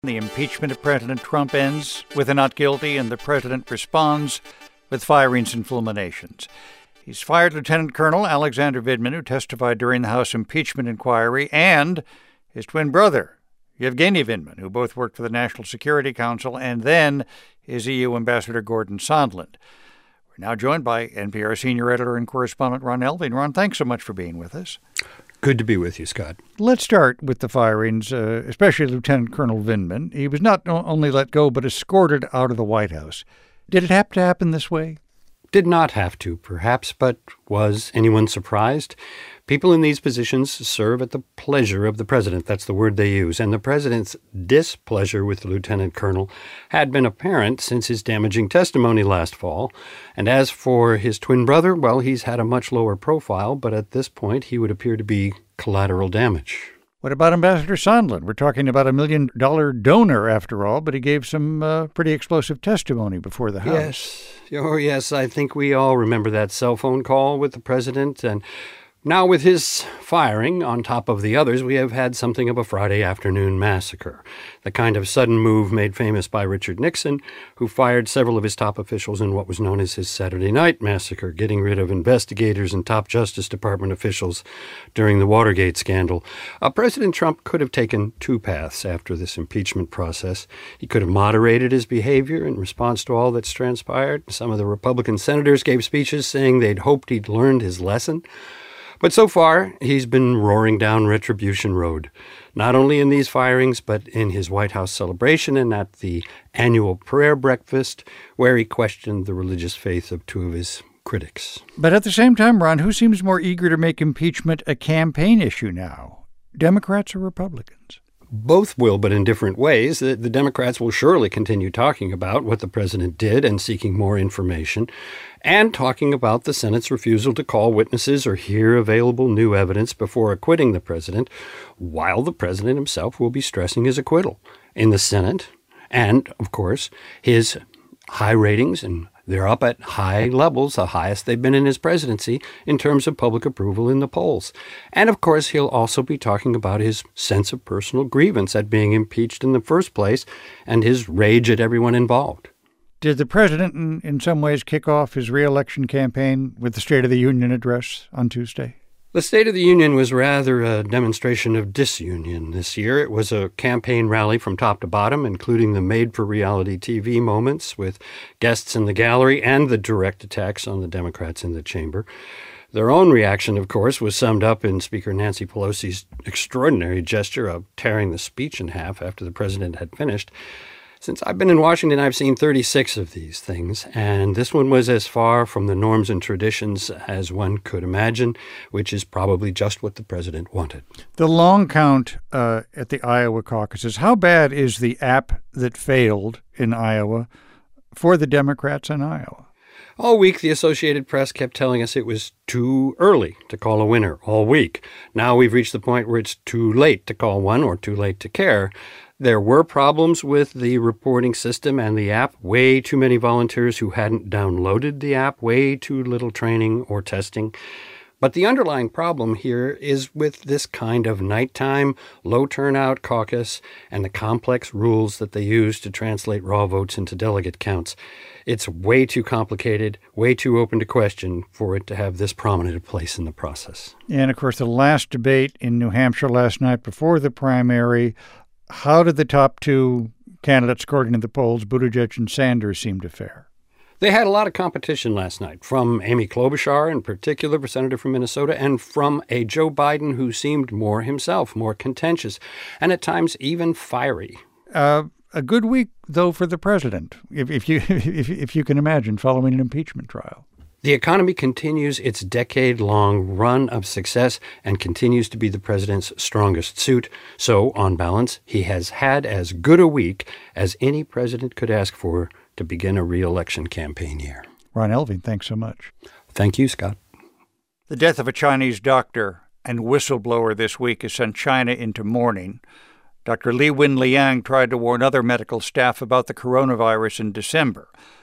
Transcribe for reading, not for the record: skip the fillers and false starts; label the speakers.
Speaker 1: The impeachment of President Trump ends with a not guilty, and the president responds with firings and fulminations. He's fired Lieutenant Colonel Alexander Vindman, who testified during the House impeachment inquiry, and his twin brother, Yevgeny Vindman, who both worked for the National Security Council, and then his EU Ambassador Gordon Sondland. We're now joined by NPR senior editor and correspondent Ron Elving. Ron, thanks so much for being with us.
Speaker 2: Good to be with you, Scott.
Speaker 1: Let's start with the firings, especially Lieutenant Colonel Vindman. He was not only let go, but escorted out of the White House. Did it have to happen this way?
Speaker 2: Did not have to, perhaps, but was anyone surprised? People in these positions serve at the pleasure of the president. That's the word they use. And the president's displeasure with the lieutenant colonel had been apparent since his damaging testimony last fall. And as for his twin brother, well, he's had a much lower profile, but at this point he would appear to be collateral damage.
Speaker 1: What about Ambassador Sondland? We're talking about $1 million donor, after all, but he gave some pretty explosive testimony before the House.
Speaker 2: Yes, I think we all remember that cell phone call with the president. And now with his firing on top of the others, we have had something of a Friday afternoon massacre. The kind of sudden move made famous by Richard Nixon, who fired several of his top officials in what was known as his Saturday Night Massacre, getting rid of investigators and top Justice Department officials during the Watergate scandal. President Trump could have taken two paths after this impeachment process. He could have moderated his behavior in response to all that's transpired. Some of the Republican senators gave speeches saying they'd hoped he'd learned his lesson. But so far, he's been roaring down Retribution Road, not only in these firings, but in his White House celebration and at the annual prayer breakfast, where he questioned the religious faith of two of his critics.
Speaker 1: But at the same time, Ron, who seems more eager to make impeachment a campaign issue now, Democrats or Republicans?
Speaker 2: Both will, but in different ways. The Democrats will surely continue talking about what the president did and seeking more information, and talking about the Senate's refusal to call witnesses or hear available new evidence before acquitting the president, while the president himself will be stressing his acquittal in the Senate. And, of course, his high ratings, and they're up at high levels, the highest they've been in his presidency in terms of public approval in the polls. And, of course, he'll also be talking about his sense of personal grievance at being impeached in the first place and his rage at everyone involved.
Speaker 1: Did the president in some ways kick off his re-election campaign with the State of the Union address on Tuesday?
Speaker 2: The State of the Union was rather a demonstration of disunion this year. It was a campaign rally from top to bottom, including the made-for-reality TV moments with guests in the gallery and the direct attacks on the Democrats in the chamber. Their own reaction, of course, was summed up in Speaker Nancy Pelosi's extraordinary gesture of tearing the speech in half after the president had finished. Since I've been in Washington, I've seen 36 of these things, and this one was as far from the norms and traditions as one could imagine, which is probably just what the president wanted.
Speaker 1: The long count at the Iowa caucuses, how bad is the app that failed in Iowa for the Democrats in Iowa?
Speaker 2: All week, the Associated Press kept telling us it was too early to call a winner all week. Now we've reached the point where it's too late to call one or too late to care. There were problems with the reporting system and the app. Way too many volunteers who hadn't downloaded the app, way too little training or testing. But the underlying problem here is with this kind of nighttime, low-turnout caucus and the complex rules that they use to translate raw votes into delegate counts. It's way too complicated, way too open to question for it to have this prominent a place in the process.
Speaker 1: And, of course, the last debate in New Hampshire last night before the primary, how did the top two candidates, according to the polls, Buttigieg and Sanders, seem to fare?
Speaker 2: They had a lot of competition last night, from Amy Klobuchar in particular, the senator from Minnesota, and from a Joe Biden who seemed more himself, more contentious, and at times even fiery.
Speaker 1: A good week, though, for the president, if you can imagine, following an impeachment trial.
Speaker 2: The economy continues its decade-long run of success and continues to be the president's strongest suit. So, on balance, he has had as good a week as any president could ask for to begin a re-election campaign year.
Speaker 1: Ron Elving, thanks so much.
Speaker 2: Thank you, Scott.
Speaker 1: The death of a Chinese doctor and whistleblower this week has sent China into mourning. Dr. Li Wenliang tried to warn other medical staff about the coronavirus in December.